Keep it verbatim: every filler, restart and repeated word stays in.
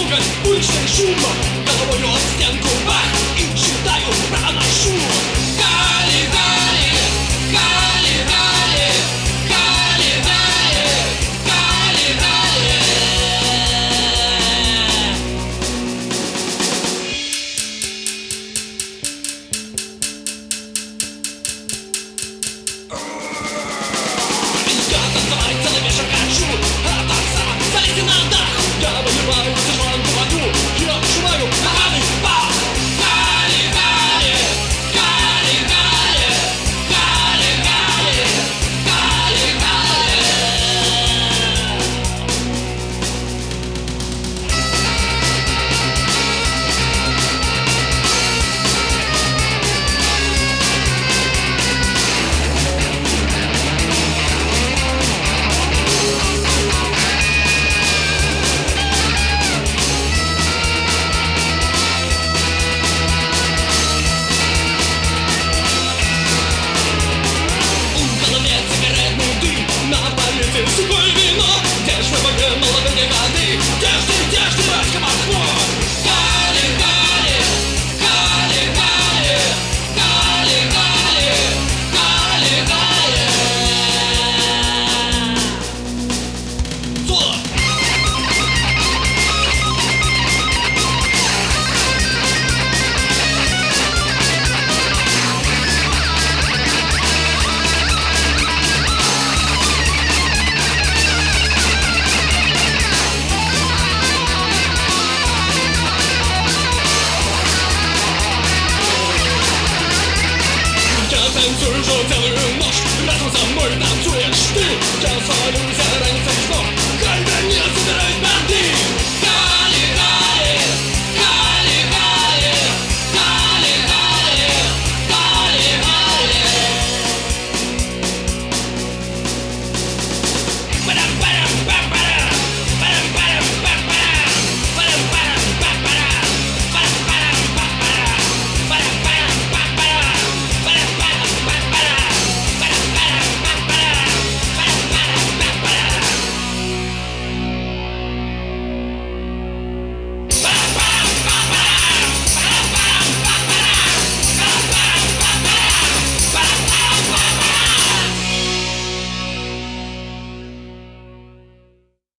дергать уличный шум, головою об стенку бах, и считаю, проношу. Гали, гали, гали, гали, гали, гали, гали, гали. Я танцевать целый вечер хочу, а так сам залезть на дах. Я выливаю сержант в воду, я нажимаю на раны бах. Гали, гали, гали, гали, гали, гали, гали, гали. Сухое вино, где ж вы были молодые годы? Где ж ты, где ж ты, батька Москва? Гали, гали, гали, гали, гали, гали, гали, гали. Соло! Танцую уже целую ночь, рядом со мной танцуешь ты. Я свалю за границей снов.